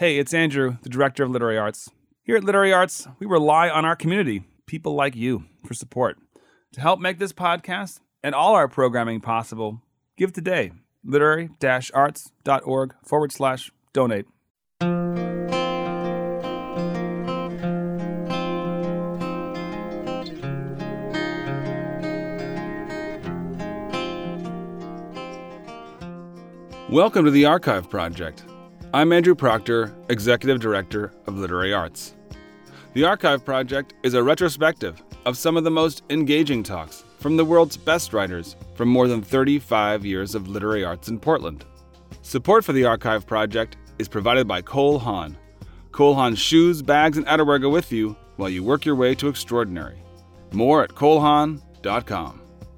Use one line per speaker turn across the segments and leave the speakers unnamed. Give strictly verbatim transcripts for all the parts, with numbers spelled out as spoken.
Hey, it's Andrew, the Director of Literary Arts. Here at Literary Arts, we rely on our community, people like you, for support. To help make this podcast and all our programming possible, give today. literary-arts.org forward slash donate. Welcome to the Archive Project. I'm Andrew Proctor, Executive Director of Literary Arts. The Archive Project is a retrospective of some of the most engaging talks from the world's best writers from more than thirty-five years of literary arts in Portland. Support for the Archive Project is provided by Cole Haan. Cole Haan's shoes, bags, and outerwear go with you while you work your way to extraordinary. More at cole haan dot com.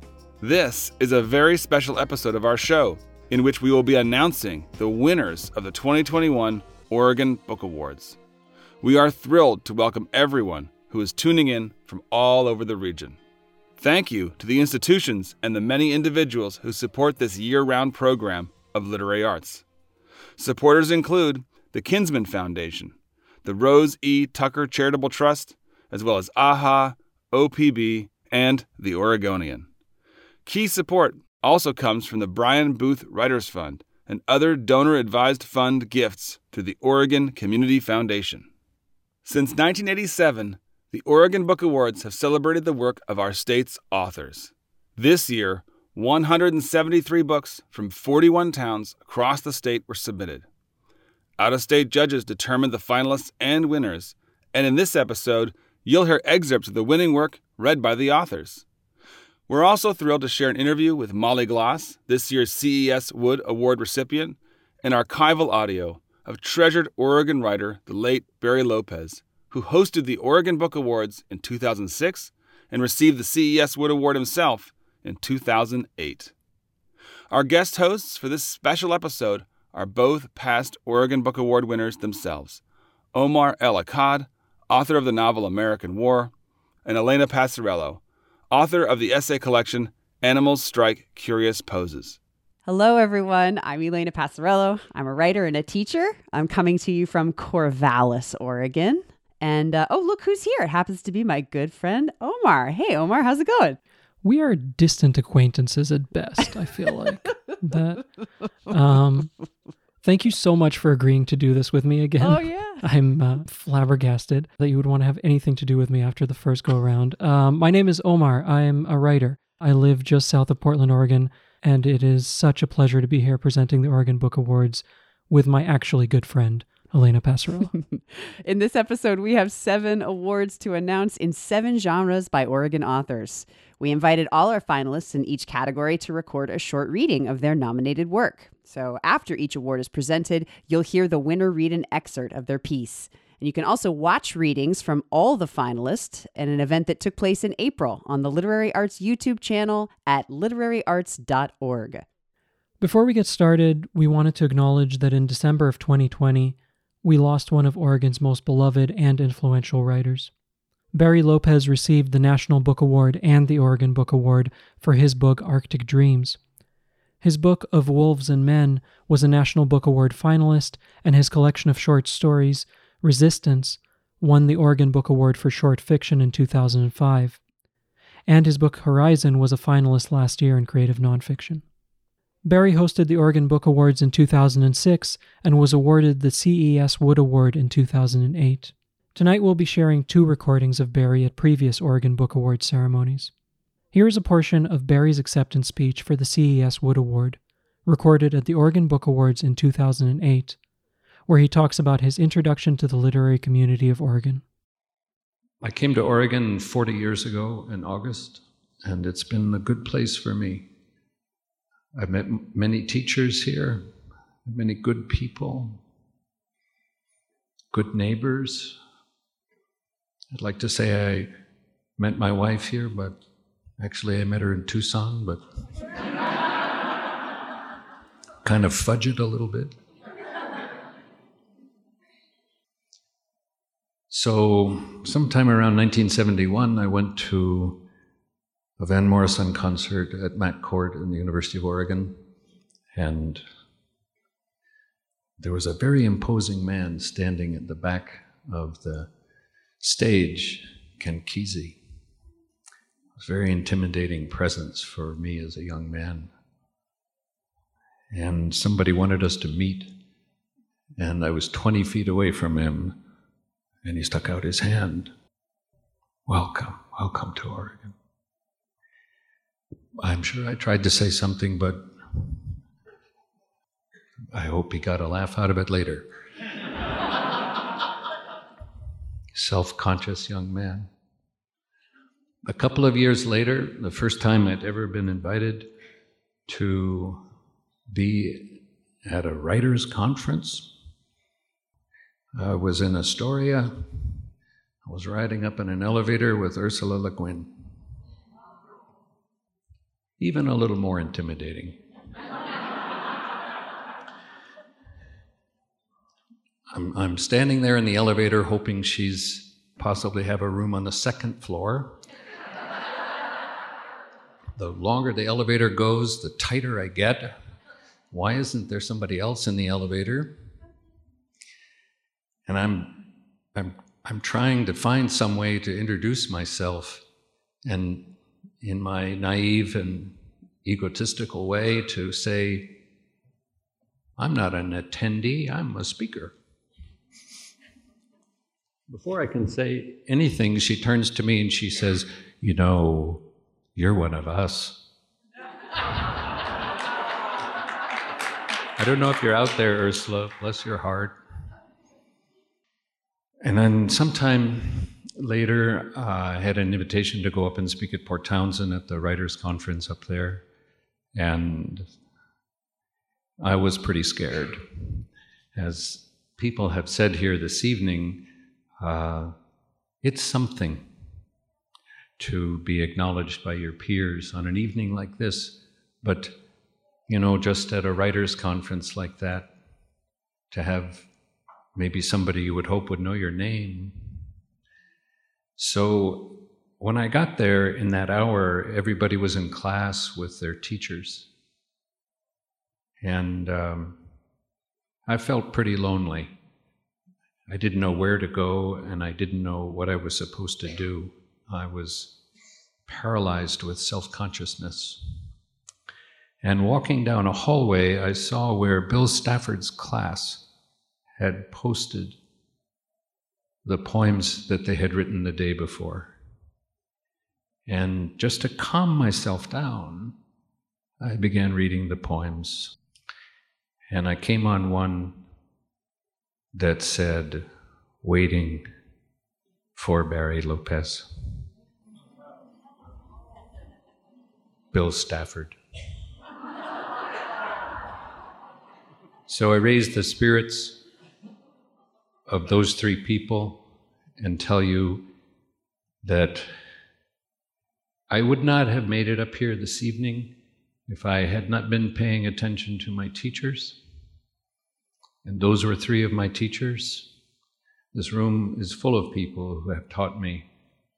This is a very special episode of our show, in which we will be announcing the winners of the twenty twenty-one Oregon Book Awards. We are thrilled to welcome everyone who is tuning in from all over the region. Thank you to the institutions and the many individuals who support this year-round program of literary arts. Supporters include the Kinsman Foundation, the Rose E. Tucker Charitable Trust, as well as A H A, O P B, and the Oregonian. Key support also comes from the Brian Booth Writers Fund and other donor-advised fund gifts to the Oregon Community Foundation. Since nineteen eighty-seven, the Oregon Book Awards have celebrated the work of our state's authors. This year, one hundred seventy-three books from forty-one towns across the state were submitted. Out-of-state judges determined the finalists and winners, and in this episode, you'll hear excerpts of the winning work read by the authors. We're also thrilled to share an interview with Molly Glass, this year's C E S Wood Award recipient, and archival audio of treasured Oregon writer, the late Barry Lopez, who hosted the Oregon Book Awards in two thousand six and received the C E S Wood Award himself in two thousand eight. Our guest hosts for this special episode are both past Oregon Book Award winners themselves, Omar El Akkad, author of the novel American War, and Elena Passarello, author of the essay collection Animals Strike Curious Poses.
Hello, everyone. I'm Elena Passarello. I'm a writer and a teacher. I'm coming to you from Corvallis, Oregon. And, uh, oh, look who's here. It happens to be my good friend, Omar. Hey, Omar, how's it going?
We are distant acquaintances at best, I feel like. that. Um, thank you so much for agreeing to do this with me again.
Oh, yeah.
I'm uh, flabbergasted that you would want to have anything to do with me after the first go-around. Um, my name is Omar. I'm a writer. I live just south of Portland, Oregon, and it is such a pleasure to be here presenting the Oregon Book Awards with my actually good friend, Elena Passarello.
In this episode, we have seven awards to announce in seven genres by Oregon authors. We invited all our finalists in each category to record a short reading of their nominated work. So after each award is presented, you'll hear the winner read an excerpt of their piece. And you can also watch readings from all the finalists at an event that took place in April on the Literary Arts YouTube channel at literary arts dot org.
Before we get started, we wanted to acknowledge that in December of twenty twenty, we lost one of Oregon's most beloved and influential writers. Barry Lopez received the National Book Award and the Oregon Book Award for his book Arctic Dreams. His book Of Wolves and Men was a National Book Award finalist, and his collection of short stories, Resistance, won the Oregon Book Award for short fiction in two thousand five. And his book Horizon was a finalist last year in creative nonfiction. Barry hosted the Oregon Book Awards in two thousand six and was awarded the C E S Wood Award in two thousand eight. Tonight we'll be sharing two recordings of Barry at previous Oregon Book Award ceremonies. Here is a portion of Barry's acceptance speech for the C E S Wood Award, recorded at the Oregon Book Awards in two thousand eight, where he talks about his introduction to the literary community of Oregon.
I came to Oregon forty years ago in August, and it's been a good place for me. I've met many teachers here, many good people, good neighbors. I'd like to say I met my wife here, but actually I met her in Tucson, but kind of fudge it a little bit. So sometime around nineteen seventy-one, I went to a Van Morrison concert at Mac Court in the University of Oregon, and there was a very imposing man standing at the back of the stage, Ken Kesey. It was a very intimidating presence for me as a young man. And somebody wanted us to meet, and I was twenty feet away from him, and he stuck out his hand. Welcome, welcome to Oregon. I'm sure I tried to say something, but I hope he got a laugh out of it later. Self-conscious young man. A couple of years later, the first time I'd ever been invited to be at a writers' conference, I was in Astoria. I was riding up in an elevator with Ursula Le Guin. Even a little more intimidating. I'm, I'm standing there in the elevator hoping she's possibly have a room on the second floor. The longer the elevator goes, the tighter I get. Why isn't there somebody else in the elevator? And I'm, I'm, I'm trying to find some way to introduce myself, and in my naive and egotistical way to say, I'm not an attendee, I'm a speaker. Before I can say anything, she turns to me and she says, you know, you're one of us. I don't know if you're out there, Ursula, bless your heart. And then sometime later, uh, I had an invitation to go up and speak at Port Townsend at the Writers' Conference up there. And I was pretty scared. As people have said here this evening, uh, it's something to be acknowledged by your peers on an evening like this. But, you know, just at a writers' conference like that, to have maybe somebody you would hope would know your name. So when I got there in that hour, everybody was in class with their teachers. And um, I felt pretty lonely. I didn't know where to go, and I didn't know what I was supposed to do. I was paralyzed with self-consciousness. And walking down a hallway, I saw where Bill Stafford's class had posted the poems that they had written the day before. And just to calm myself down, I began reading the poems. And I came on one that said, "Waiting for Barry Lopez." Bill Stafford. So I raised the spirits of those three people and tell you that I would not have made it up here this evening if I had not been paying attention to my teachers. And those were three of my teachers. This room is full of people who have taught me.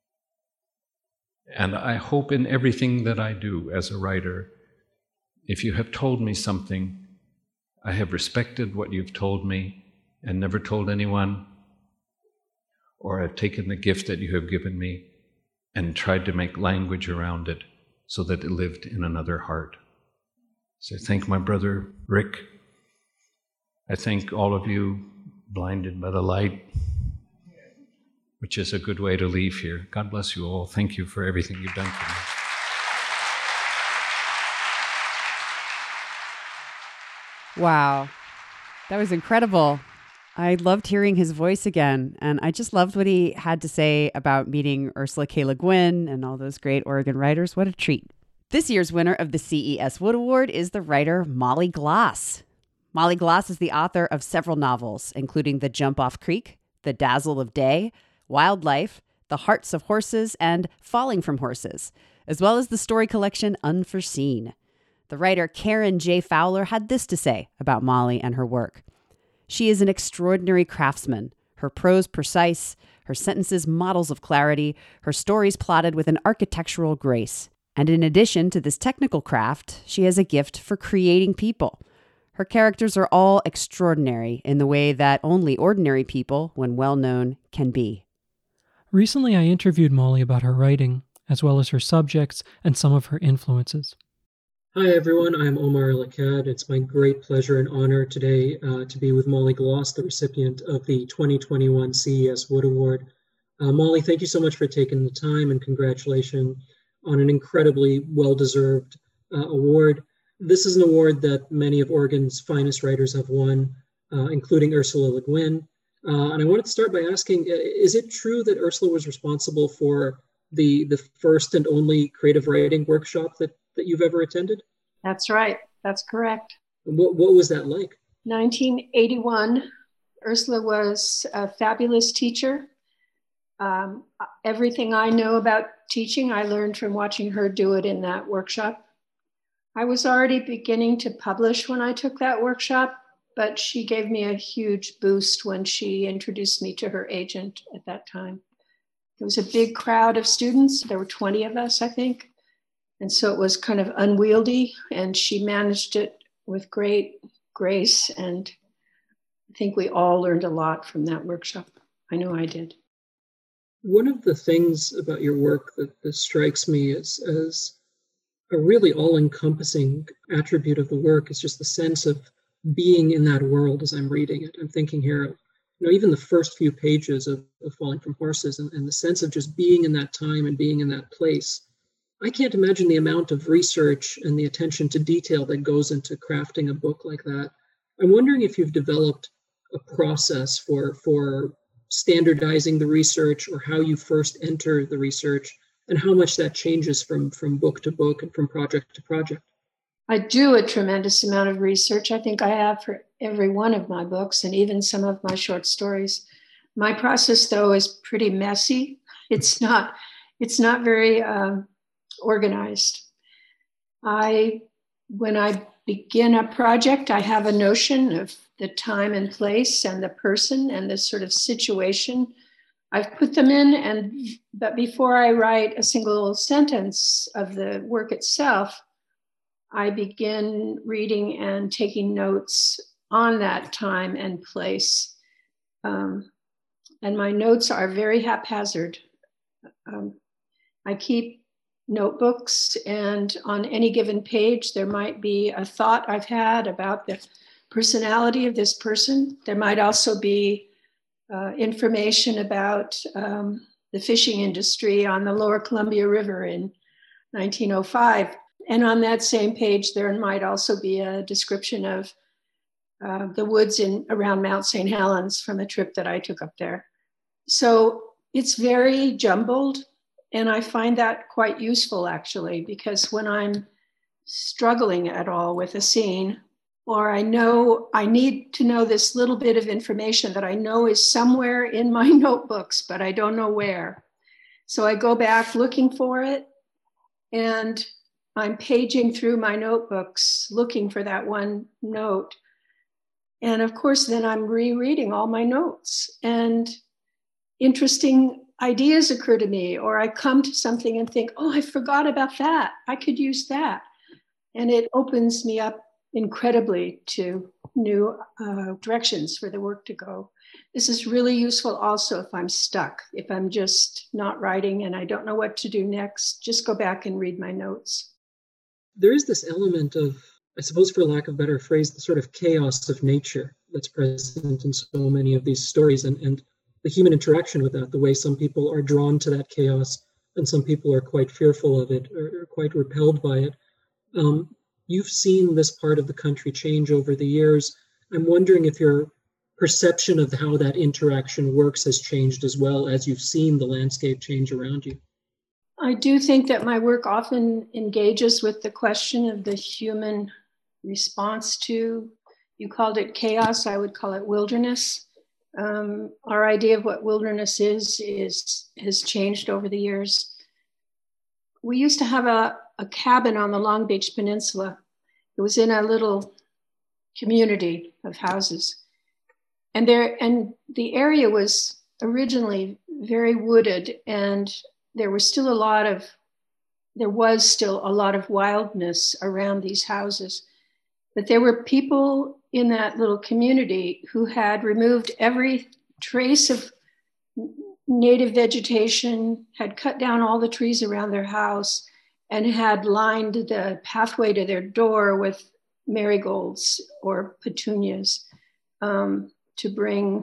And I hope in everything that I do as a writer, if you have told me something, I have respected what you've told me and never told anyone, or I've taken the gift that you have given me and tried to make language around it so that it lived in another heart. So I thank my brother Rick. I thank all of you blinded by the light, which is a good way to leave here. God bless you all. Thank you for everything you've done for me.
Wow, that was incredible. I loved hearing his voice again, and I just loved what he had to say about meeting Ursula K. Le Guin and all those great Oregon writers. What a treat. This year's winner of the C E S Wood Award is the writer Molly Glass. Molly Glass is the author of several novels, including The Jump Off Creek, The Dazzle of Day, Wildlife, The Hearts of Horses, and Falling from Horses, as well as the story collection Unforeseen. The writer Karen J. Fowler had this to say about Molly and her work. She is an extraordinary craftsman, her prose precise, her sentences models of clarity, her stories plotted with an architectural grace. And in addition to this technical craft, she has a gift for creating people. Her characters are all extraordinary in the way that only ordinary people, when well known, can be.
Recently, I interviewed Molly about her writing, as well as her subjects and some of her influences.
Hi, everyone. I'm Omar Lakad. It's my great pleasure and honor today uh, to be with Molly Gloss, the recipient of the twenty twenty-one C E S Wood Award. Uh, Molly, thank you so much for taking the time, and congratulations on an incredibly well-deserved uh, award. This is an award that many of Oregon's finest writers have won, uh, including Ursula Le Guin. Uh, and I wanted to start by asking, is it true that Ursula was responsible for the, the first and only creative writing workshop that, that you've ever attended?
That's right. That's correct.
What, what was that like?
nineteen eighty-one, Ursula was a fabulous teacher. Um, everything I know about teaching, I learned from watching her do it in that workshop. I was already beginning to publish when I took that workshop, but she gave me a huge boost when she introduced me to her agent at that time. It was a big crowd of students. There were twenty of us, I think. And so it was kind of unwieldy, and she managed it with great grace. And I think we all learned a lot from that workshop. I know I did.
One of the things about your work that, that strikes me as, as a really all-encompassing attribute of the work is just the sense of being in that world as I'm reading it. I'm thinking here, you know, even the first few pages of, of Falling from Horses and, and the sense of just being in that time and being in that place. I can't imagine the amount of research and the attention to detail that goes into crafting a book like that. I'm wondering if you've developed a process for, for standardizing the research, or how you first enter the research, and how much that changes from, from book to book and from project to project.
I do a tremendous amount of research. I think I have for every one of my books and even some of my short stories. My process, though, is pretty messy. It's not, it's not very um, organized. I, when I begin a project, I have a notion of the time and place and the person and the sort of situation I've put them in. And but before I write a single sentence of the work itself, I begin reading and taking notes on that time and place. Um, and my notes are very haphazard. Um, I keep notebooks, and on any given page, there might be a thought I've had about the personality of this person. There might also be uh, information about um, the fishing industry on the Lower Columbia River in nineteen oh five. And on that same page, there might also be a description of uh, the woods in around Mount Saint Helens from a trip that I took up there. So it's very jumbled, and I find that quite useful, actually, because when I'm struggling at all with a scene, or I know I need to know this little bit of information that I know is somewhere in my notebooks, but I don't know where. So I go back looking for it, and I'm paging through my notebooks looking for that one note. And of course, then I'm rereading all my notes, and interesting ideas occur to me, or I come to something and think, oh, I forgot about that. I could use that. And it opens me up incredibly to new uh, directions for the work to go. This is really useful also if I'm stuck, if I'm just not writing and I don't know what to do next, just go back and read my notes.
There is this element of, I suppose for lack of a better phrase, the sort of chaos of nature that's present in so many of these stories, and, and the human interaction with that, the way some people are drawn to that chaos and some people are quite fearful of it or, or quite repelled by it. Um, you've seen this part of the country change over the years. I'm wondering if your perception of how that interaction works has changed as well as you've seen the landscape change around you.
I do think that my work often engages with the question of the human response to, you called it chaos, I would call it wilderness. Um, our idea of what wilderness is, is has changed over the years. We used to have a, a cabin on the Long Beach Peninsula. It was in a little community of houses. And there, and the area was originally very wooded, and there was still a lot of, there was still a lot of wildness around these houses. But there were people in that little community who had removed every trace of native vegetation, had cut down all the trees around their house, and had lined the pathway to their door with marigolds or petunias um, to bring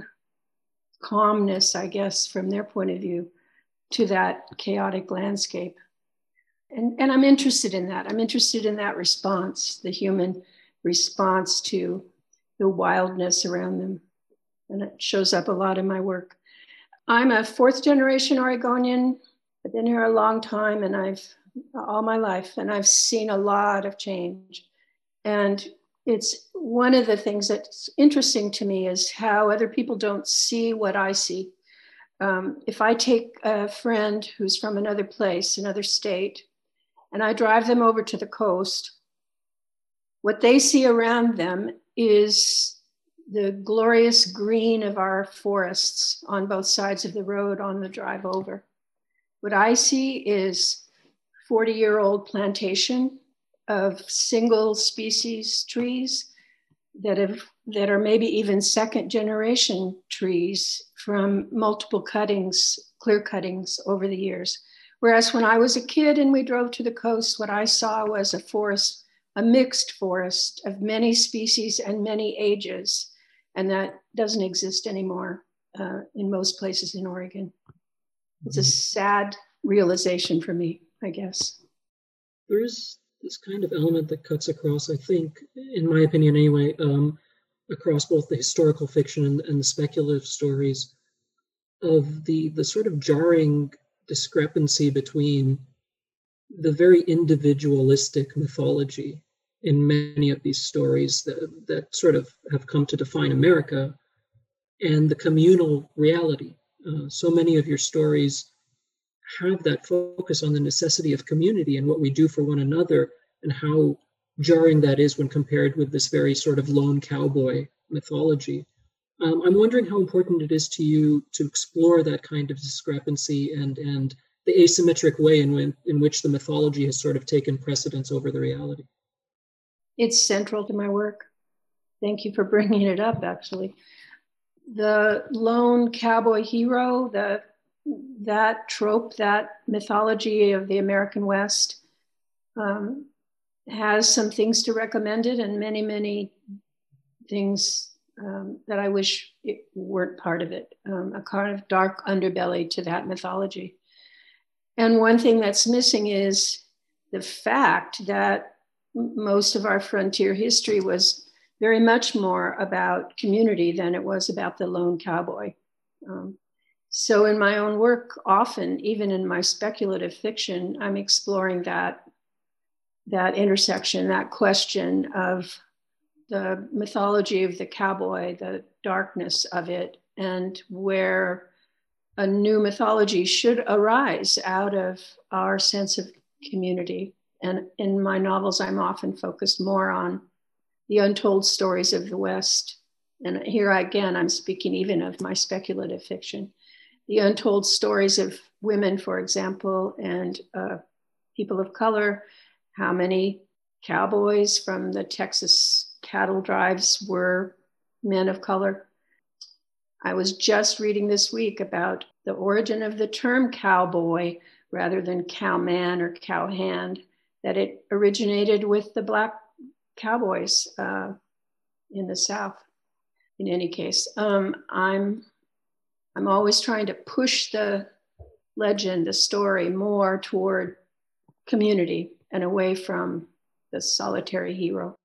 calmness, I guess, from their point of view, to that chaotic landscape. And, and I'm interested in that. I'm interested in that response, the human response to the wildness around them. And it shows up a lot in my work. I'm a fourth generation Oregonian. I've been here a long time and I've all my life, and I've seen a lot of change. And it's one of the things that's interesting to me is how other people don't see what I see. Um, if I take a friend who's from another place, another state, and I drive them over to the coast, what they see around them is the glorious green of our forests on both sides of the road on the drive over. What I see is forty-year-old plantation of single species trees that have that are maybe even second generation trees from multiple cuttings, clear cuttings over the years. Whereas when I was a kid and we drove to the coast, what I saw was a forest, a mixed forest of many species and many ages. And that doesn't exist anymore uh, in most places in Oregon. It's a sad realization for me, I guess.
There is this kind of element that cuts across, I think, in my opinion anyway, um, across both the historical fiction and, and the speculative stories of the, the sort of jarring discrepancy between the very individualistic mythology in many of these stories that, that sort of have come to define America and the communal reality. Uh, so many of your stories have that focus on the necessity of community and what we do for one another, and how jarring that is when compared with this very sort of lone cowboy mythology. Um, I'm wondering how important it is to you to explore that kind of discrepancy and and the asymmetric way in, when, in which the mythology has sort of taken precedence over the reality.
It's central to my work. Thank you for bringing it up, actually. The lone cowboy hero, the that trope, that mythology of the American West um, has some things to recommend it and many, many things um, that I wish it weren't part of it, um, a kind of dark underbelly to that mythology. And one thing that's missing is the fact that most of our frontier history was very much more about community than it was about the lone cowboy. Um, So in my own work, often, even in my speculative fiction, I'm exploring that, that intersection, that question of the mythology of the cowboy, the darkness of it, and where a new mythology should arise out of our sense of community. And in my novels, I'm often focused more on the untold stories of the West. And here again, I'm speaking even of my speculative fiction. The untold stories of women, for example, and uh, people of color, how many cowboys from the Texas cattle drives were men of color. I was just reading this week about the origin of the term cowboy rather than cowman or cowhand, that it originated with the Black cowboys uh, in the South. In any case, um, I'm I'm always trying to push the legend, the story, more toward community and away from the solitary hero.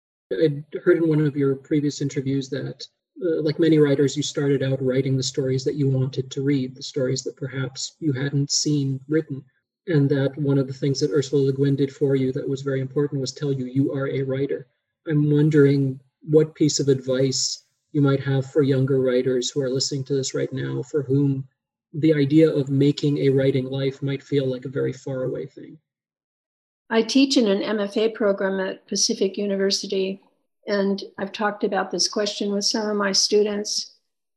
I heard in one of your previous interviews that, uh, like many writers, you started out writing the stories that you wanted to read, the stories that perhaps you hadn't seen written, and that one of the things that Ursula Le Guin did for you that was very important was tell you you are a writer. I'm wondering what piece of advice you might have for younger writers who are listening to this right now, for whom the idea of making a writing life might feel like a very far away thing.
I teach in an M F A program at Pacific University, and I've talked about this question with some of my students.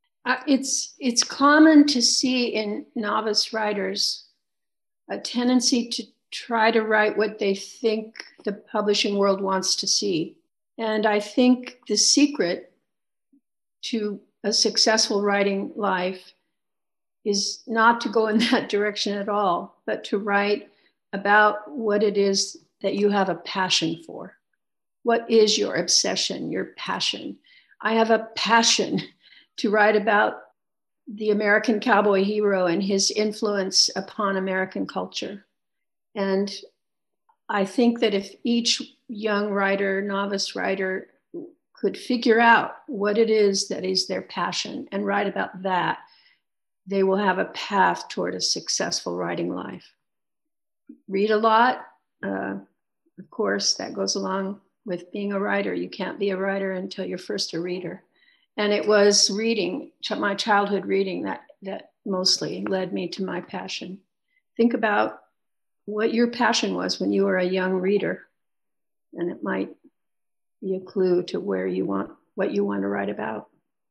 It's, it's common to see in novice writers a tendency to try to write what they think the publishing world wants to see. And I think the secret to a successful writing life is not to go in that direction at all, but to write about what it is that you have a passion for. What is your obsession, your passion? I have a passion to write about the American cowboy hero and his influence upon American culture. And I think that if each young writer, novice writer, could figure out what it is that is their passion and write about that, they will have a path toward a successful writing life. Read a lot. Uh, of course, that goes along with being a writer. You can't be a writer until you're first a reader. And it was reading, my childhood reading, that, that mostly led me to my passion. Think about what your passion was when you were a young reader, and it might be a clue to where you want, what you want to write about.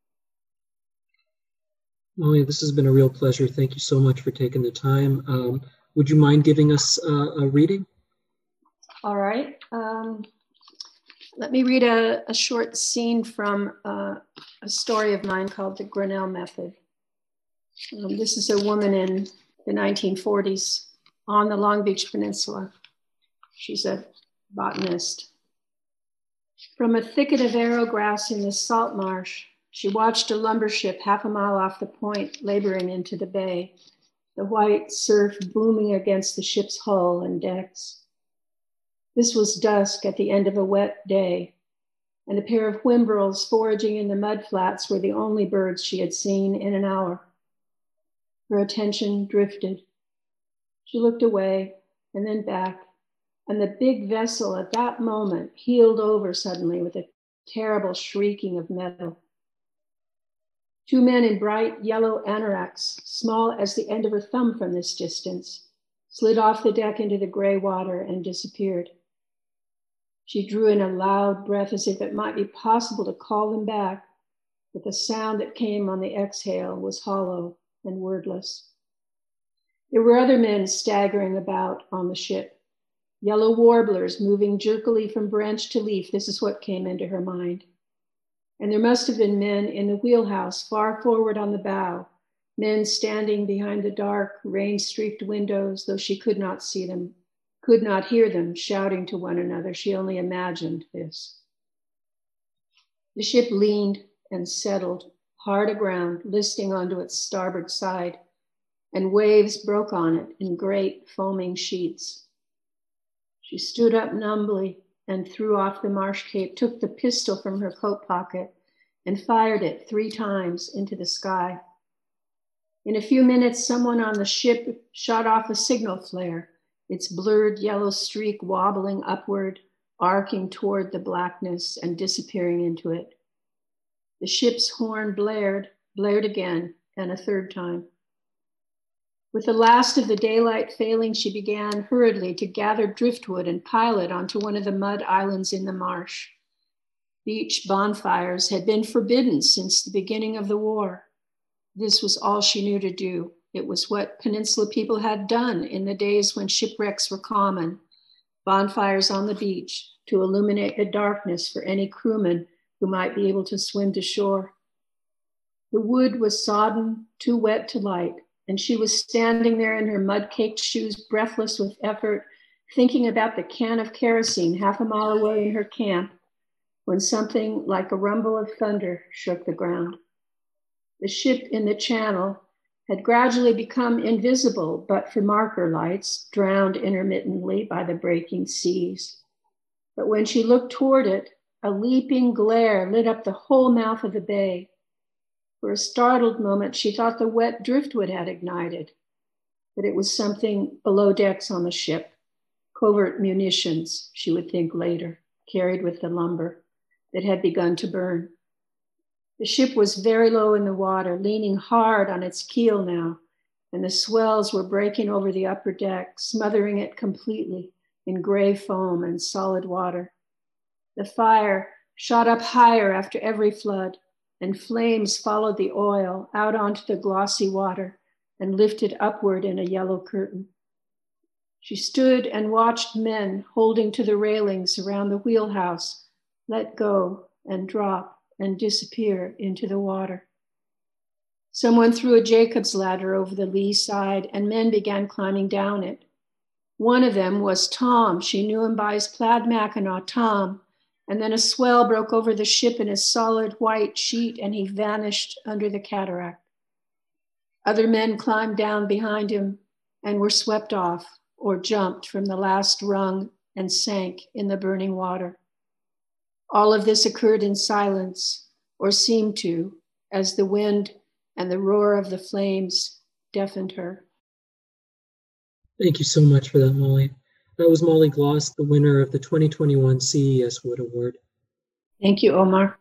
Molly, this has been a real pleasure. Thank you so much for taking the time. Um, would you mind giving us uh, a reading?
All right. Um, let me read a, a short scene from uh, a story of mine called The Grinnell Method. Um, this is a woman in the nineteen forties on the Long Beach Peninsula. She's a botanist. From a thicket of arrowgrass in the salt marsh, she watched a lumber ship half a mile off the point laboring into the bay, the white surf booming against the ship's hull and decks. This was dusk at the end of a wet day, and a pair of whimbrels foraging in the mud flats were the only birds she had seen in an hour. Her attention drifted. She looked away and then back, and the big vessel at that moment heeled over suddenly with a terrible shrieking of metal. Two men in bright yellow anoraks, small as the end of a thumb from this distance, slid off the deck into the gray water and disappeared. She drew in a loud breath as if it might be possible to call them back, but the sound that came on the exhale was hollow and wordless. There were other men staggering about on the ship, yellow warblers moving jerkily from branch to leaf. This is what came into her mind. And there must have been men in the wheelhouse far forward on the bow, men standing behind the dark, rain-streaked windows, though she could not see them, could not hear them shouting to one another. She only imagined this. The ship leaned and settled hard aground, listing onto its starboard side, and waves broke on it in great foaming sheets. She stood up numbly and threw off the marsh cape, took the pistol from her coat pocket, and fired it three times into the sky. In a few minutes, someone on the ship shot off a signal flare, its blurred yellow streak wobbling upward, arcing toward the blackness and disappearing into it. The ship's horn blared, blared again, and a third time. With the last of the daylight failing, she began hurriedly to gather driftwood and pile it onto one of the mud islands in the marsh. Beach bonfires had been forbidden since the beginning of the war. This was all she knew to do. It was what Peninsula people had done in the days when shipwrecks were common, bonfires on the beach to illuminate the darkness for any crewman who might be able to swim to shore. The wood was sodden, too wet to light, and she was standing there in her mud-caked shoes, breathless with effort, thinking about the can of kerosene half a mile away in her camp, when something like a rumble of thunder shook the ground. The ship in the channel had gradually become invisible, but for marker lights, drowned intermittently by the breaking seas. But when she looked toward it, a leaping glare lit up the whole mouth of the bay. For a startled moment, she thought the wet driftwood had ignited, but it was something below decks on the ship, covert munitions, she would think later, carried with the lumber, that had begun to burn. The ship was very low in the water, leaning hard on its keel now, and the swells were breaking over the upper deck, smothering it completely in gray foam and solid water. The fire shot up higher after every flood, and flames followed the oil out onto the glossy water and lifted upward in a yellow curtain. She stood and watched men holding to the railings around the wheelhouse, let go and drop and disappear into the water. Someone threw a Jacob's ladder over the lee side, and men began climbing down it. One of them was Tom. She knew him by his plaid mackinaw, Tom. And then a swell broke over the ship in a solid white sheet, and he vanished under the cataract. Other men climbed down behind him and were swept off or jumped from the last rung and sank in the burning water. All of this occurred in silence, or seemed to, as the wind and the roar of the flames deafened her.
Thank you so much for that, Molly. That was Molly Gloss, the winner of the twenty twenty-one C E S Wood Award.
Thank you, Omar.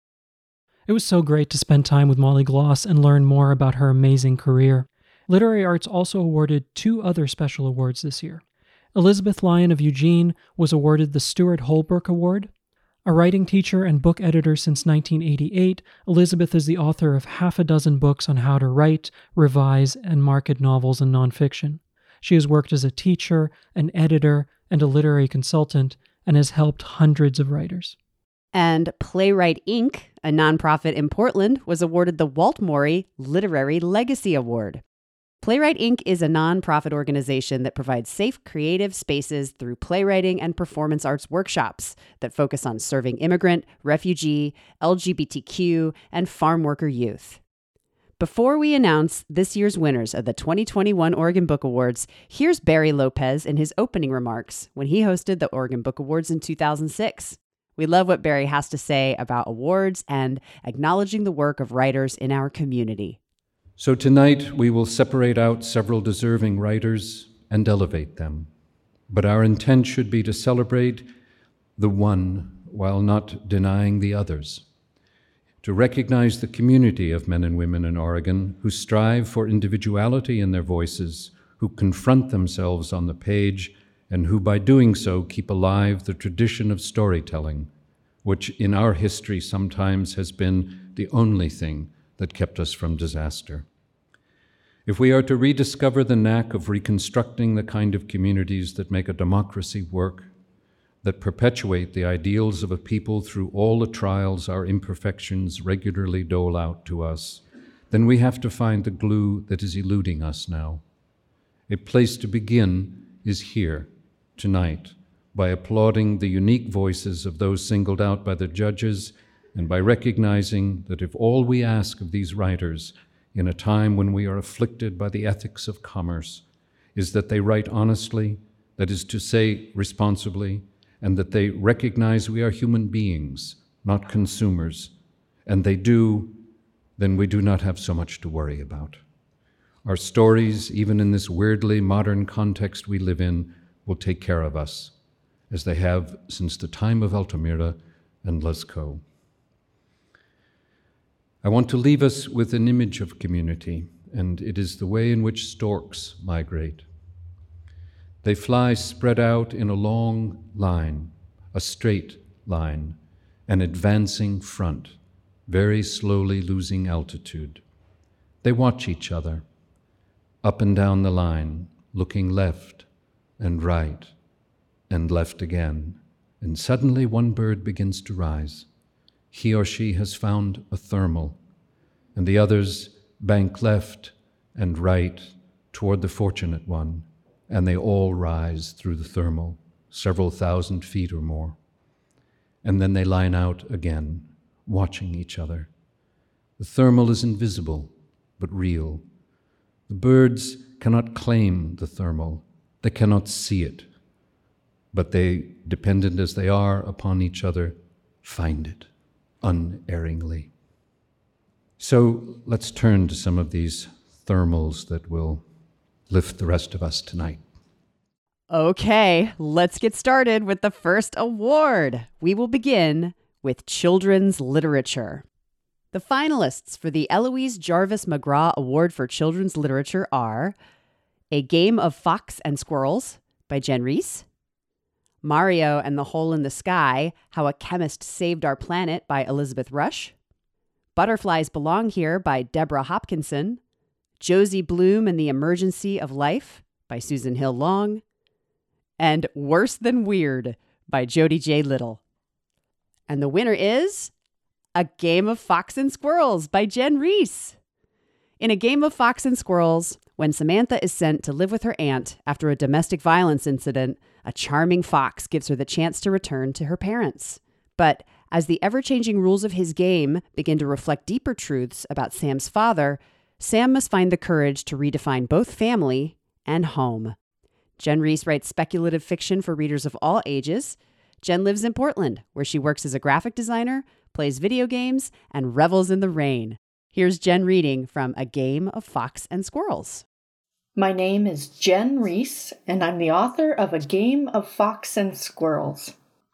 It was so great to spend time with Molly Gloss and learn more about her amazing career. Literary Arts also awarded two other special awards this year. Elizabeth Lyon of Eugene was awarded the Stuart Holbrook Award. A writing teacher and book editor since nineteen eighty-eight, Elizabeth is the author of half a dozen books on how to write, revise, and market novels and nonfiction. She has worked as a teacher, an editor, and a literary consultant, and has helped hundreds of writers.
And Playwright Incorporated, a nonprofit in Portland, was awarded the Walt Morey Literary Legacy Award. Playwright Incorporated is a nonprofit organization that provides safe, creative spaces through playwriting and performance arts workshops that focus on serving immigrant, refugee, L G B T Q, and farm worker youth. Before we announce this year's winners of the twenty twenty-one Oregon Book Awards, here's Barry Lopez in his opening remarks when he hosted the Oregon Book Awards in two thousand six. We love what Barry has to say about awards and acknowledging the work of writers in our community.
So tonight we will separate out several deserving writers and elevate them. But our intent should be to celebrate the one while not denying the others. To recognize the community of men and women in Oregon who strive for individuality in their voices, who confront themselves on the page, and who by doing so keep alive the tradition of storytelling, which in our history sometimes has been the only thing that kept us from disaster. If we are to rediscover the knack of reconstructing the kind of communities that make a democracy work, that perpetuate the ideals of a people through all the trials our imperfections regularly dole out to us, then we have to find the glue that is eluding us now. A place to begin is here, tonight, by applauding the unique voices of those singled out by the judges and by recognizing that if all we ask of these writers in a time when we are afflicted by the ethics of commerce is that they write honestly, that is to say, responsibly, and that they recognize we are human beings, not consumers, and they do, then we do not have so much to worry about. Our stories, even in this weirdly modern context we live in, will take care of us, as they have since the time of Altamira and Lascaux. I want to leave us with an image of community, and it is the way in which storks migrate. They fly spread out in a long line, a straight line, an advancing front, very slowly losing altitude. They watch each other, up and down the line, looking left and right and left again, and suddenly one bird begins to rise. He or she has found a thermal, and the others bank left and right toward the fortunate one, and they all rise through the thermal, several thousand feet or more. And then they line out again, watching each other. The thermal is invisible, but real. The birds cannot claim the thermal. They cannot see it. But they, dependent as they are upon each other, find it unerringly. So let's turn to some of these thermals that will lift the rest of us tonight.
Okay, let's get started with the first award. We will begin with children's literature. The finalists for the Eloise Jarvis McGraw Award for Children's Literature are A Game of Fox and Squirrels by Jen Reese, Mario and the Hole in the Sky, How a Chemist Saved Our Planet by Elizabeth Rush, Butterflies Belong Here by Deborah Hopkinson, Josie Bloom and the Emergency of Life by Susan Hill Long, and Worse Than Weird by Jody J. Little. And the winner is A Game of Fox and Squirrels by Jen Reese. In A Game of Fox and Squirrels, when Samantha is sent to live with her aunt after a domestic violence incident, a charming fox gives her the chance to return to her parents. But as the ever-changing rules of his game begin to reflect deeper truths about Sam's father, Sam must find the courage to redefine both family and home. Jen Reese writes speculative fiction for readers of all ages. Jen lives in Portland, where she works as a graphic designer, plays video games, and revels in the rain. Here's Jen reading from A Game of Fox and Squirrels.
My name is Jen Reese, and I'm the author of A Game of Fox and Squirrels.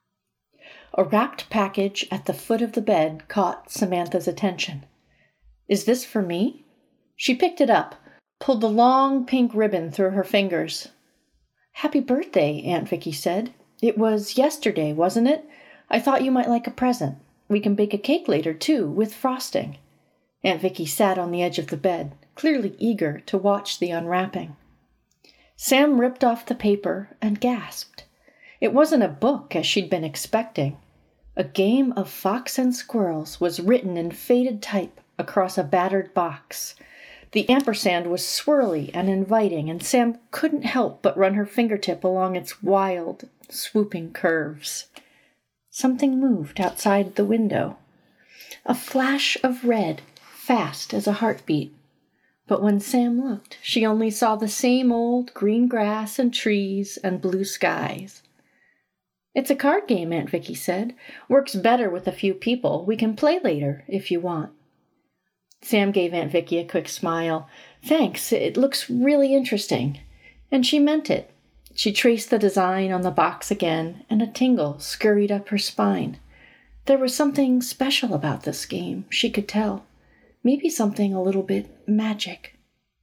A wrapped package at the foot of the bed caught Samantha's attention. Is this for me? She picked it up, pulled the long pink ribbon through her fingers. Happy birthday, Aunt Vicky said. It was yesterday, wasn't it? I thought you might like a present. We can bake a cake later, too, with frosting. Aunt Vicky sat on the edge of the bed, clearly eager to watch the unwrapping. Sam ripped off the paper and gasped. It wasn't a book as she'd been expecting. A Game of Fox and Squirrels was written in faded type across a battered box. The ampersand was swirly and inviting, and Sam couldn't help but run her fingertip along its wild, swooping curves. Something moved outside the window. A flash of red, fast as a heartbeat. But when Sam looked, she only saw the same old green grass and trees and blue skies. It's a card game, Aunt Vicky said. Works better with a few people. We can play later, if you want. Sam gave Aunt Vicky a quick smile. Thanks, it looks really interesting. And she meant it. She traced the design on the box again, and a tingle scurried up her spine. There was something special about this game, she could tell. Maybe something a little bit magic.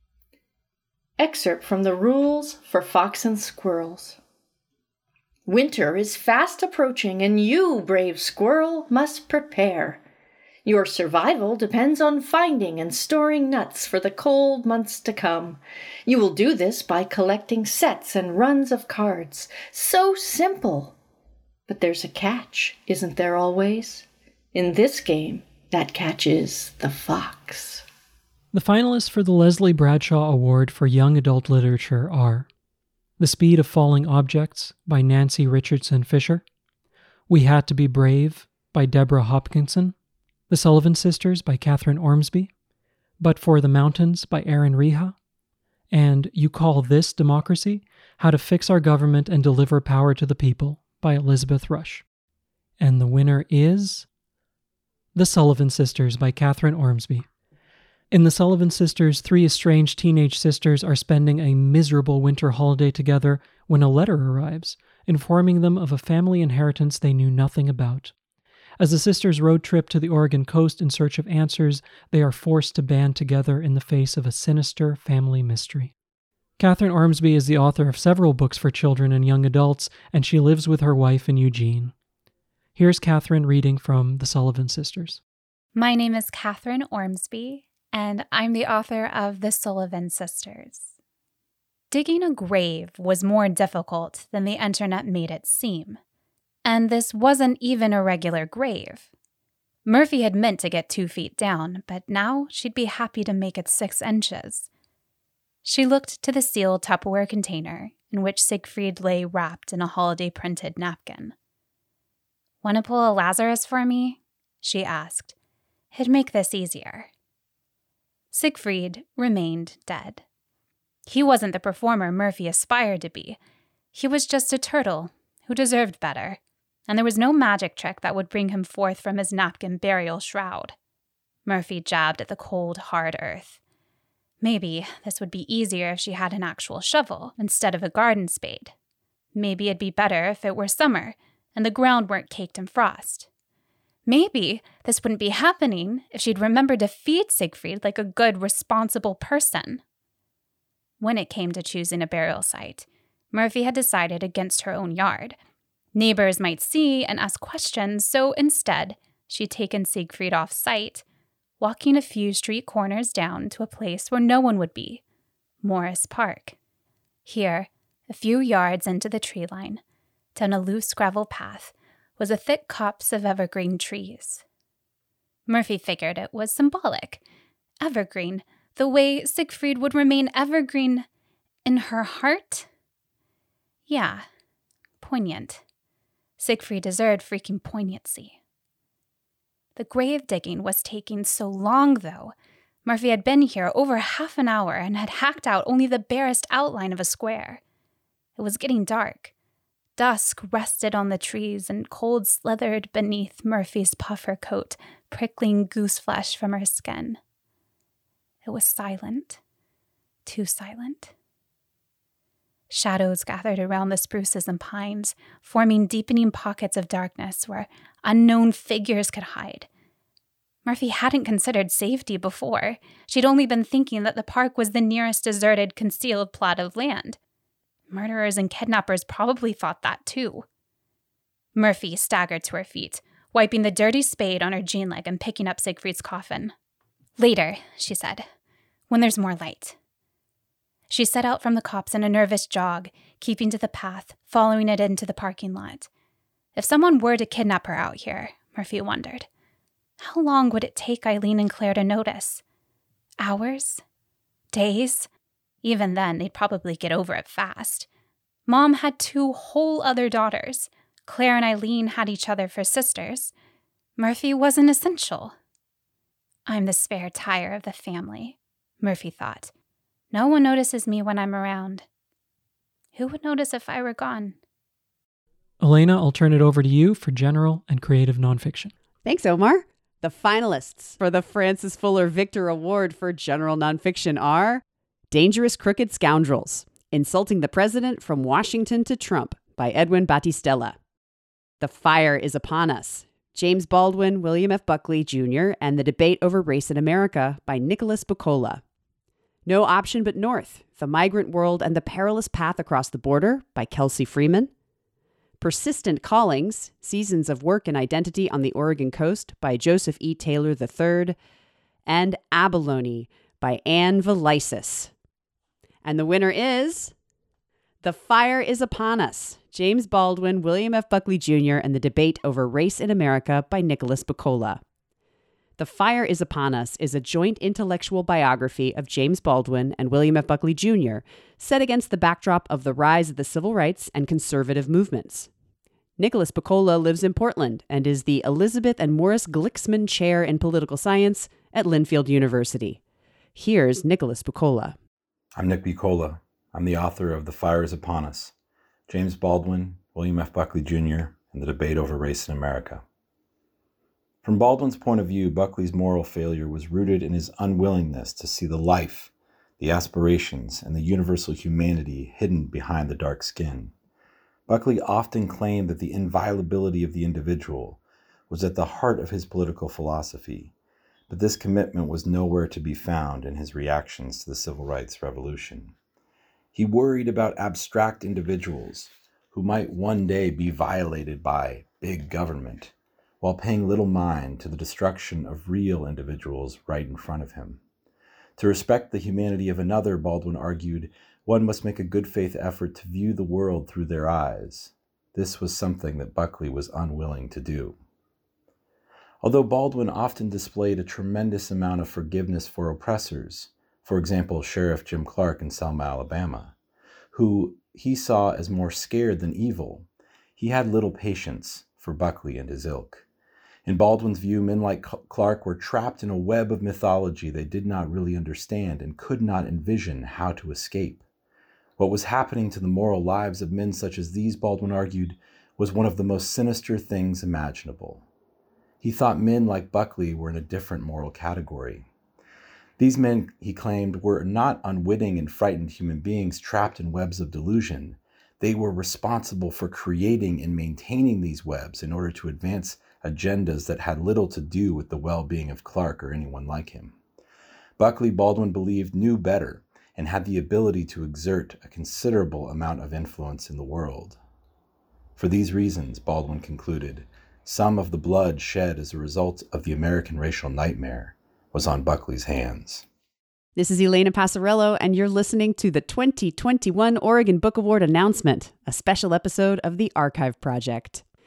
Excerpt from the Rules for Fox and Squirrels. Winter is fast approaching, and you, brave squirrel, must prepare. Your survival depends on finding and storing nuts for the cold months to come. You will do this by collecting sets and runs of cards. So simple! But there's a catch, isn't there always? In this game, that catch is the fox.
The finalists for the Leslie Bradshaw Award for Young Adult Literature are The Speed of Falling Objects by Nancy Richardson Fisher, We Had to Be Brave by Deborah Hopkinson, The Sullivan Sisters by Catherine Ormsby, But for the Mountains by Aaron Reha, and You Call This Democracy? How to Fix Our Government and Deliver Power to the People by Elizabeth Rush. And the winner is The Sullivan Sisters by Catherine Ormsby. In The Sullivan Sisters, three estranged teenage sisters are spending a miserable winter holiday together when a letter arrives, informing them of a family inheritance they knew nothing about. As the sisters road trip to the Oregon coast in search of answers, they are forced to band together in the face of a sinister family mystery. Catherine Ormsby is the author of several books for children and young adults, and she lives with her wife in Eugene. Here's Catherine reading from The Sullivan Sisters.
My name is Catherine Ormsby, and I'm the author of The Sullivan Sisters. Digging a grave was more difficult than the internet made it seem. And this wasn't even a regular grave. Murphy had meant to get two feet down, but now she'd be happy to make it six inches. She looked to the sealed Tupperware container in which Siegfried lay wrapped in a holiday-printed napkin. "Want to pull a Lazarus for me?" she asked. "It'd make this easier." Siegfried remained dead. He wasn't the performer Murphy aspired to be. He was just a turtle who deserved better, and there was no magic trick that would bring him forth from his napkin burial shroud. Murphy jabbed at the cold, hard earth. Maybe this would be easier if she had an actual shovel instead of a garden spade. Maybe it'd be better if it were summer and the ground weren't caked in frost. Maybe this wouldn't be happening if she'd remembered to feed Siegfried like a good, responsible person. When it came to choosing a burial site, Murphy had decided against her own yard. Neighbors might see and ask questions, so instead, she'd taken Siegfried off site, walking a few street corners down to a place where no one would be, Morris Park. Here, a few yards into the tree line, down a loose gravel path, was a thick copse of evergreen trees. Murphy figured it was symbolic. Evergreen, the way Siegfried would remain evergreen in her heart? Yeah, poignant. Siegfried deserved freaking poignancy. The grave digging was taking so long, though. Murphy had been here over half an hour and had hacked out only the barest outline of a square. It was getting dark. Dusk rested on the trees and cold slithered beneath Murphy's puffer coat, prickling goose flesh from her skin. It was silent, too silent. Shadows gathered around the spruces and pines, forming deepening pockets of darkness where unknown figures could hide. Murphy hadn't considered safety before. She'd only been thinking that the park was the nearest deserted, concealed plot of land. Murderers and kidnappers probably thought that too. Murphy staggered to her feet, wiping the dirty spade on her jean leg and picking up Siegfried's coffin. Later, she said, when there's more light. She set out from the copse in a nervous jog, keeping to the path, following it into the parking lot. If someone were to kidnap her out here, Murphy wondered, how long would it take Eileen and Claire to notice? Hours? Days? Even then, they'd probably get over it fast. Mom had two whole other daughters. Claire and Eileen had each other for sisters. Murphy wasn't essential. I'm the spare tire of the family, Murphy thought. No one notices me when I'm around. Who would notice if I were gone?
Elena, I'll turn it over to you for general and creative nonfiction.
Thanks, Omar. The finalists for the Francis Fuller Victor Award for General Nonfiction are Dangerous Crooked Scoundrels, Insulting the President from Washington to Trump by Edwin Battistella. The Fire is Upon Us, James Baldwin, William F. Buckley, Junior, and the Debate Over Race in America by Nicholas Buccola. No Option But North, The Migrant World and the Perilous Path Across the Border by Kelsey Freeman. Persistent Callings, Seasons of Work and Identity on the Oregon Coast by Joseph E. Taylor the third. And Abalone by Anne Valisis. And the winner is The Fire is Upon Us, James Baldwin, William F. Buckley, Junior, and the Debate Over Race in America by Nicholas Buccola. The Fire is Upon Us is a joint intellectual biography of James Baldwin and William F. Buckley, Junior, set against the backdrop of the rise of the civil rights and conservative movements. Nicholas Buccola lives in Portland and is the Elizabeth and Morris Glicksman Chair in Political Science at Linfield University. Here's Nicholas Buccola.
I'm Nick Buccola. I'm the author of The Fire is Upon Us, James Baldwin, William F. Buckley, Junior, and the Debate Over Race in America. From Baldwin's point of view, Buckley's moral failure was rooted in his unwillingness to see the life, the aspirations, and the universal humanity hidden behind the dark skin. Buckley often claimed that the inviolability of the individual was at the heart of his political philosophy, but this commitment was nowhere to be found in his reactions to the civil rights revolution. He worried about abstract individuals who might one day be violated by big government, while paying little mind to the destruction of real individuals right in front of him. To respect the humanity of another, Baldwin argued, one must make a good faith effort to view the world through their eyes. This was something that Buckley was unwilling to do. Although Baldwin often displayed a tremendous amount of forgiveness for oppressors, for example, Sheriff Jim Clark in Selma, Alabama, who he saw as more scared than evil, he had little patience for Buckley and his ilk. In Baldwin's view, men like Clark were trapped in a web of mythology they did not really understand and could not envision how to escape. What was happening to the moral lives of men such as these, Baldwin argued, was one of the most sinister things imaginable. He thought men like Buckley were in a different moral category. These men, he claimed, were not unwitting and frightened human beings trapped in webs of delusion. They were responsible for creating and maintaining these webs in order to advance agendas that had little to do with the well-being of Clark or anyone like him. Buckley, Baldwin believed, knew better and had the ability to exert a considerable amount of influence in the world. For these reasons, Baldwin concluded, some of the blood shed as a result of the American racial nightmare was on Buckley's hands.
This is Elena Passarello, and you're listening to the twenty twenty-one Oregon Book Award announcement, a special episode of the Archive Project.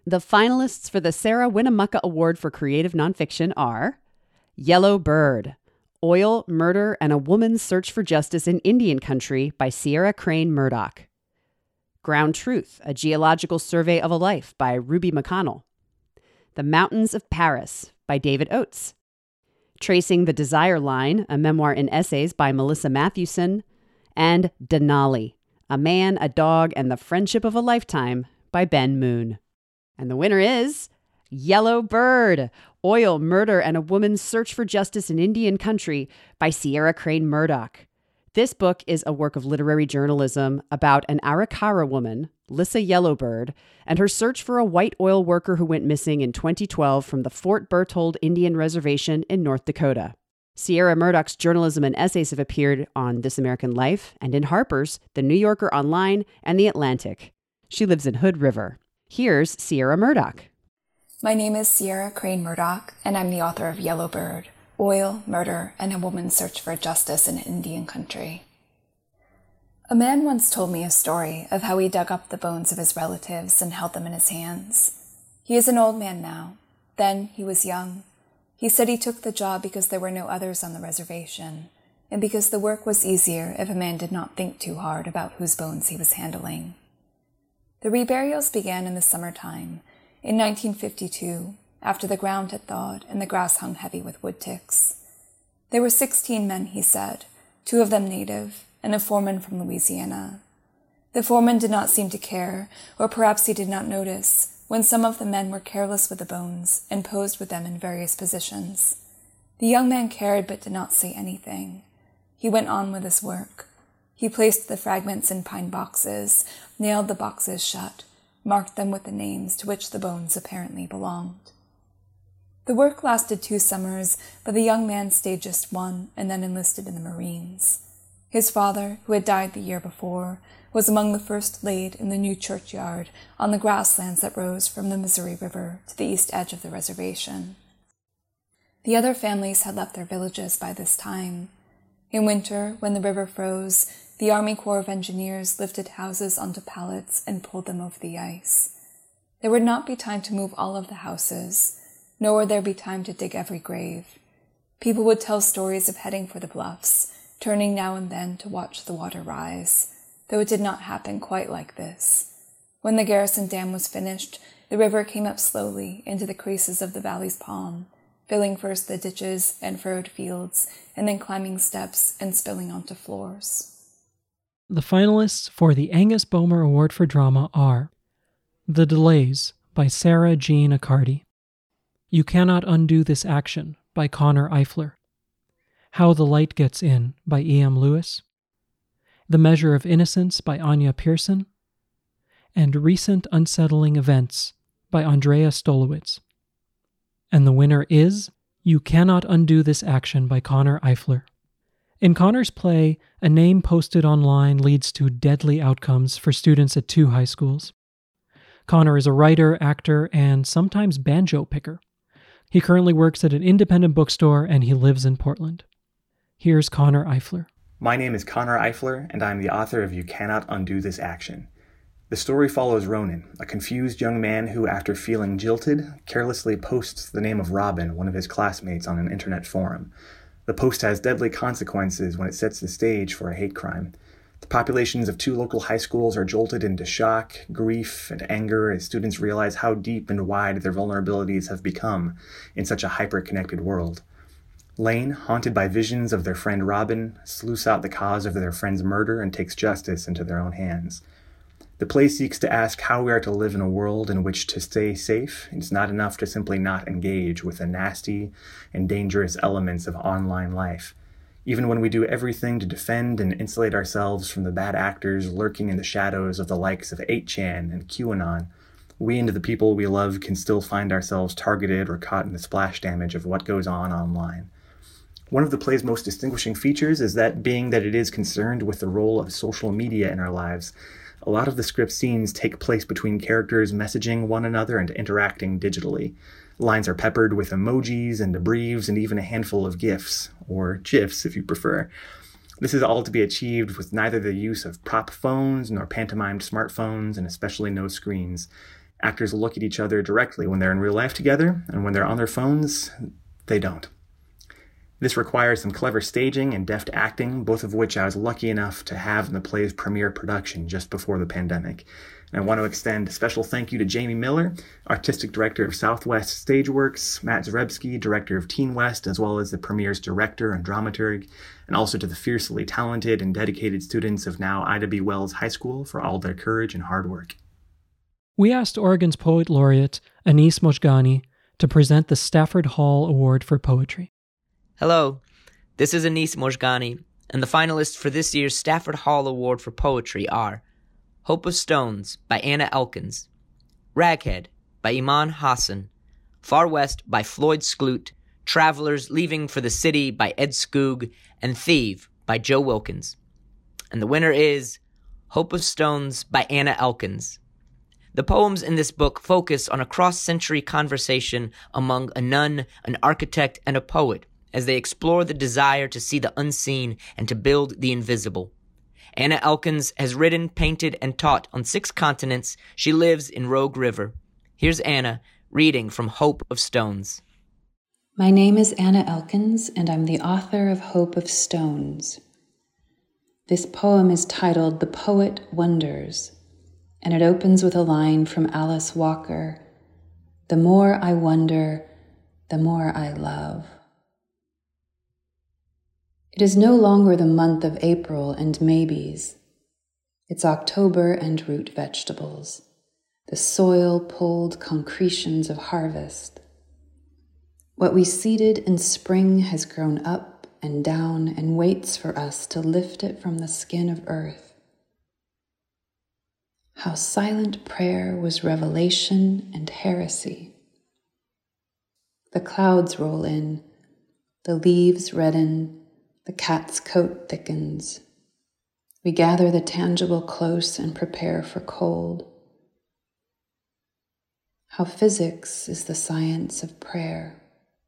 The finalists for the Sarah Winnemucca Award for Creative Nonfiction are Yellow Bird, Oil, Murder, and a Woman's Search for Justice in Indian Country by Sierra Crane Murdoch. Ground Truth, A Geological Survey of a Life by Ruby McConnell. The Mountains of Paris by David Oates. Tracing the Desire Line, a memoir in essays by Melissa Matthewson. And Denali, A Man, a Dog, and the Friendship of a Lifetime by Ben Moon. And the winner is Yellow Bird, Oil, Murder, and a Woman's Search for Justice in Indian Country by Sierra Crane Murdoch. This book is a work of literary journalism about an Arikara woman, Lissa Yellowbird, and her search for a white oil worker who went missing in twenty twelve from the Fort Berthold Indian Reservation in North Dakota. Sierra Murdoch's journalism and essays have appeared on This American Life and in Harper's, The New Yorker Online, and The Atlantic. She lives in Hood River. Here's Sierra Murdoch.
My name is Sierra Crane Murdoch, and I'm the author of Yellow Bird, Oil, Murder, and a Woman's Search for Justice in Indian Country. A man once told me a story of how he dug up the bones of his relatives and held them in his hands. He is an old man now. Then he was young. He said he took the job because there were no others on the reservation, and because the work was easier if a man did not think too hard about whose bones he was handling. The reburials began in the summertime, in nineteen fifty-two, after the ground had thawed and the grass hung heavy with wood ticks. There were sixteen men, he said, two of them native, and a foreman from Louisiana. The foreman did not seem to care, or perhaps he did not notice, when some of the men were careless with the bones and posed with them in various positions. The young man cared but did not say anything. He went on with his work. He placed the fragments in pine boxes, nailed the boxes shut, marked them with the names to which the bones apparently belonged. The work lasted two summers, but the young man stayed just one and then enlisted in the Marines. His father, who had died the year before, was among the first laid in the new churchyard on the grasslands that rose from the Missouri River to the east edge of the reservation. The other families had left their villages by this time. In winter, when the river froze, the Army Corps of Engineers lifted houses onto pallets and pulled them over the ice. There would not be time to move all of the houses, nor would there be time to dig every grave. People would tell stories of heading for the bluffs, turning now and then to watch the water rise, though it did not happen quite like this. When the Garrison Dam was finished, the river came up slowly into the creases of the valley's palm, filling first the ditches and furrowed fields, and then climbing steps and spilling onto floors.
The finalists for the Angus Bomer Award for Drama are The Delays by Sarah Jean Accardi, You Cannot Undo This Action by Connor Eifler, How the Light Gets In by E M Lewis, The Measure of Innocence by Anya Pearson, and Recent Unsettling Events by Andrea Stolowitz. And the winner is You Cannot Undo This Action by Connor Eifler. In Connor's play, a name posted online leads to deadly outcomes for students at two high schools. Connor is a writer, actor, and sometimes banjo picker. He currently works at an independent bookstore and he lives in Portland. Here's Connor Eifler.
My name is Connor Eifler, and I'm the author of You Cannot Undo This Action. The story follows Ronan, a confused young man who, after feeling jilted, carelessly posts the name of Robin, one of his classmates, on an internet forum. The post has deadly consequences when it sets the stage for a hate crime. The populations of two local high schools are jolted into shock, grief, and anger as students realize how deep and wide their vulnerabilities have become in such a hyper-connected world. Lane, haunted by visions of their friend Robin, sleuths out the cause of their friend's murder and takes justice into their own hands. The play seeks to ask how we are to live in a world in which to stay safe, it's not enough to simply not engage with the nasty and dangerous elements of online life. Even when we do everything to defend and insulate ourselves from the bad actors lurking in the shadows of the likes of eight chan and QAnon, we and the people we love can still find ourselves targeted or caught in the splash damage of what goes on online. One of the play's most distinguishing features is that, being that it is concerned with the role of social media in our lives, a lot of the script scenes take place between characters messaging one another and interacting digitally. Lines are peppered with emojis and abbreves and even a handful of GIFs, or GIFs if you prefer. This is all to be achieved with neither the use of prop phones nor pantomimed smartphones, and especially no screens. Actors look at each other directly when they're in real life together, and when they're on their phones, they don't. This requires some clever staging and deft acting, both of which I was lucky enough to have in the play's premiere production just before the pandemic. And I want to extend a special thank you to Jamie Miller, Artistic Director of Southwest Stageworks, Matt Zarebski, Director of Teen West, as well as the premiere's director and dramaturg, and also to the fiercely talented and dedicated students of now Ida B. Wells High School for all their courage and hard work.
We asked Oregon's Poet Laureate, Anis Mojgani, to present the Stafford Hall Award for Poetry.
Hello, this is Anis Mojgani, and the finalists for this year's Stafford Hall Award for Poetry are Hope of Stones by Anna Elkins, Raghead by Iman Hassan, Far West by Floyd Skloot, Travelers Leaving for the City by Ed Skoog, and Thief by Joe Wilkins. And the winner is Hope of Stones by Anna Elkins. The poems in this book focus on a cross-century conversation among a nun, an architect, and a poet, as they explore the desire to see the unseen and to build the invisible. Anna Elkins has written, painted, and taught on six continents. She lives in Rogue River. Here's Anna reading from Hope of Stones.
My name is Anna Elkins, and I'm the author of Hope of Stones. This poem is titled The Poet Wonders, and it opens with a line from Alice Walker, "The more I wonder, the more I love." It is no longer the month of April and maybes. It's October and root vegetables, the soil-pulled concretions of harvest. What we seeded in spring has grown up and down and waits for us to lift it from the skin of earth. How silent prayer was revelation and heresy. The clouds roll in, the leaves redden, the cat's coat thickens. We gather the tangible close and prepare for cold. How physics is the science of prayer.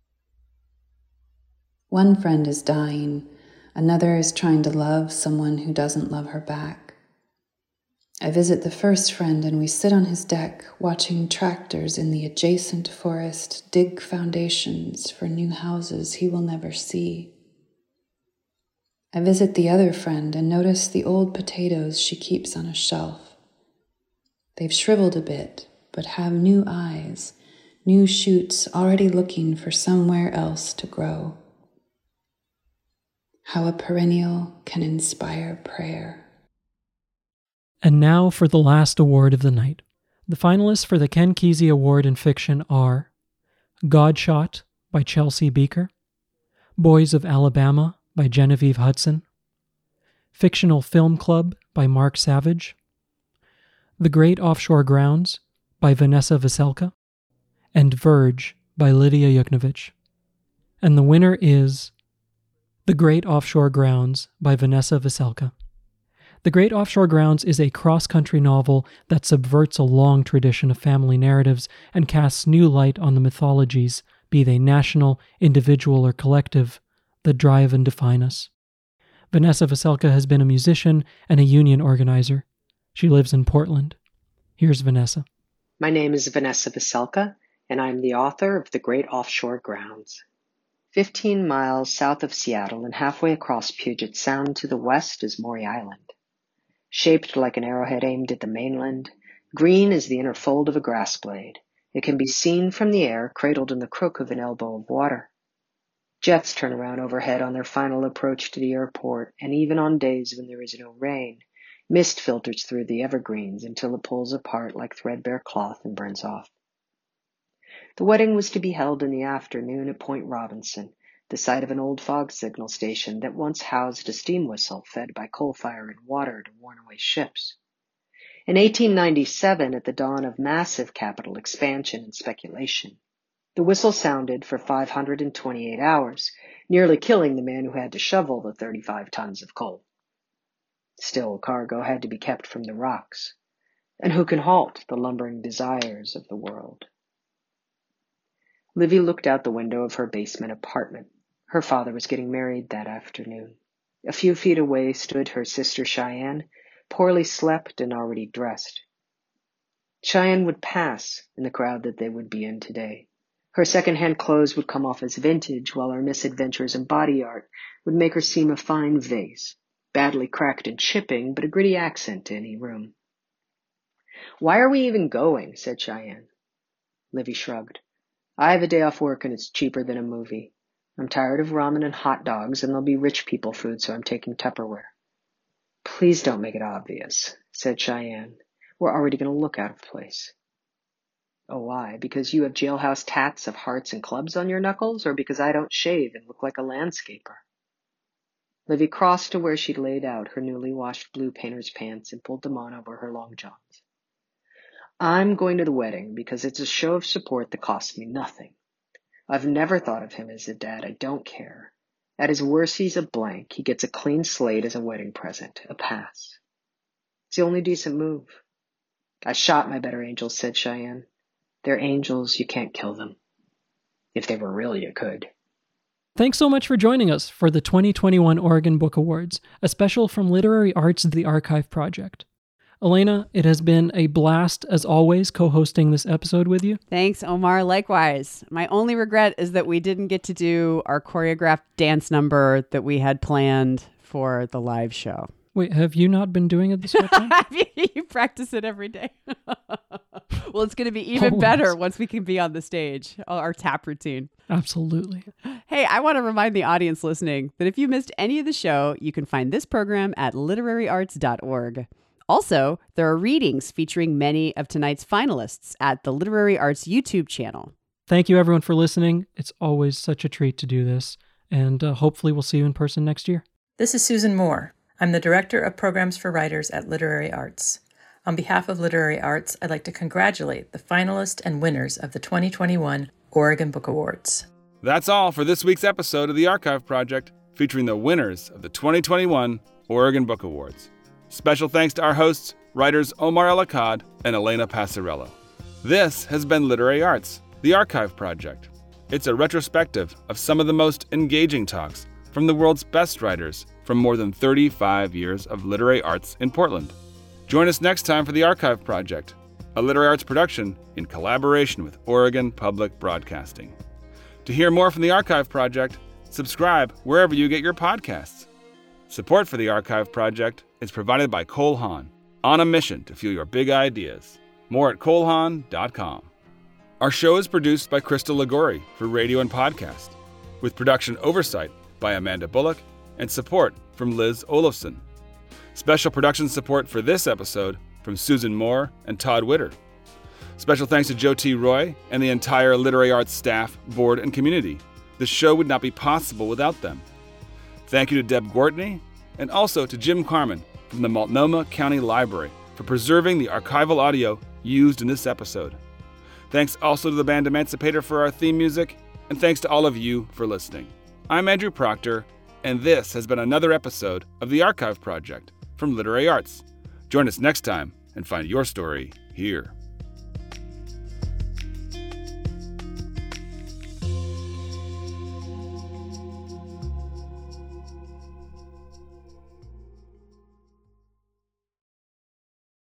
One friend is dying, another is trying to love someone who doesn't love her back. I visit the first friend and we sit on his deck watching tractors in the adjacent forest dig foundations for new houses he will never see. I visit the other friend and notice the old potatoes she keeps on a shelf. They've shriveled a bit, but have new eyes, new shoots already looking for somewhere else to grow. How a perennial can inspire prayer.
And now for the last award of the night. The finalists for the Ken Kesey Award in Fiction are Godshot by Chelsea Beaker, Boys of Alabama by Genevieve Hudson, Fictional Film Club by Mark Savage, The Great Offshore Grounds by Vanessa Veselka, and Verge by Lydia Yuknovich. And the winner is The Great Offshore Grounds by Vanessa Veselka. The Great Offshore Grounds is a cross-country novel that subverts a long tradition of family narratives and casts new light on the mythologies, be they national, individual, or collective, that drive and define us. Vanessa Veselka has been a musician and a union organizer. She lives in Portland. Here's Vanessa.
My name is Vanessa Veselka, and I'm the author of The Great Offshore Grounds. Fifteen miles south of Seattle and halfway across Puget Sound to the west is Maury Island. Shaped like an arrowhead aimed at the mainland, green is the inner fold of a grass blade. It can be seen from the air, cradled in the crook of an elbow of water. Jets turn around overhead on their final approach to the airport, and even on days when there is no rain, mist filters through the evergreens until it pulls apart like threadbare cloth and burns off. The wedding was to be held in the afternoon at Point Robinson, the site of an old fog signal station that once housed a steam whistle fed by coal fire and water to warn away ships. In eighteen ninety-seven, at the dawn of massive capital expansion and speculation, the whistle sounded for five hundred twenty-eight hours, nearly killing the man who had to shovel the thirty-five tons of coal. Still, cargo had to be kept from the rocks. And who can halt the lumbering desires of the world? Livy looked out the window of her basement apartment. Her father was getting married that afternoon. A few feet away stood her sister Cheyenne, poorly slept and already dressed. Cheyenne would pass in the crowd that they would be in today. Her second-hand clothes would come off as vintage, while her misadventures in body art would make her seem a fine vase, badly cracked and chipping, but a gritty accent to any room. "Why are we even going?" said Cheyenne. Livy shrugged. "I have a day off work and it's cheaper than a movie. I'm tired of ramen and hot dogs, and there'll be rich people food, so I'm taking Tupperware." "Please don't make it obvious," said Cheyenne. "We're already going to look out of place." "Oh, why? Because you have jailhouse tats of hearts and clubs on your knuckles, or because I don't shave and look like a landscaper?" Livy crossed to where she'd laid out her newly washed blue painter's pants and pulled them on over her long johns. "I'm going to the wedding because it's a show of support that costs me nothing. I've never thought of him as a dad. I don't care. At his worst, he's a blank. He gets a clean slate as a wedding present, a pass. It's the only decent move." "I shot my better angels," said Cheyenne. "They're angels, you can't kill them. If they were real, you could."
Thanks so much for joining us for the twenty twenty-one Oregon Book Awards, a special from Literary Arts The Archive Project. Elena, it has been a blast, as always, co-hosting this episode with you.
Thanks, Omar. Likewise. My only regret is that we didn't get to do our choreographed dance number that we had planned for the live show.
Wait, have you not been doing it this whole time?
You practice it every day. Well, it's going to be even
oh,
better
yes.
once we can be on the stage, our tap routine.
Absolutely.
Hey, I want to remind the audience listening that if you missed any of the show, you can find this program at literary arts dot org. Also, there are readings featuring many of tonight's finalists at the Literary Arts YouTube channel.
Thank you, everyone, for listening. It's always such a treat to do this, and uh, hopefully we'll see you in person next year.
This is Susan Moore. I'm the Director of Programs for Writers at Literary Arts. On behalf of Literary Arts, I'd like to congratulate the finalists and winners of the twenty twenty-one Oregon Book Awards.
That's all for this week's episode of The Archive Project, featuring the winners of the twenty twenty-one Oregon Book Awards. Special thanks to our hosts, writers Omar El-Akkad and Elena Passarello. This has been Literary Arts, The Archive Project. It's a retrospective of some of the most engaging talks from the world's best writers from more than thirty-five years of literary arts in Portland. Join us next time for The Archive Project, a literary arts production in collaboration with Oregon Public Broadcasting. To hear more from The Archive Project, subscribe wherever you get your podcasts. Support for The Archive Project is provided by Cole Haan, on a mission to fuel your big ideas. More at cole haan dot com. Our show is produced by Crystal Ligori for radio and podcast, with production oversight by Amanda Bullock and support from Liz Olofsson. Special production support for this episode from Susan Moore and Todd Witter. Special thanks to Joe T. Roy and the entire Literary Arts staff, board, and community. The show would not be possible without them. Thank you to Deb Gortney, and also to Jim Carmen from the Multnomah County Library for preserving the archival audio used in this episode. Thanks also to the band Emancipator for our theme music, and thanks to all of you for listening. I'm Andrew Proctor, and this has been another episode of The Archive Project from Literary Arts. Join us next time and find your story here.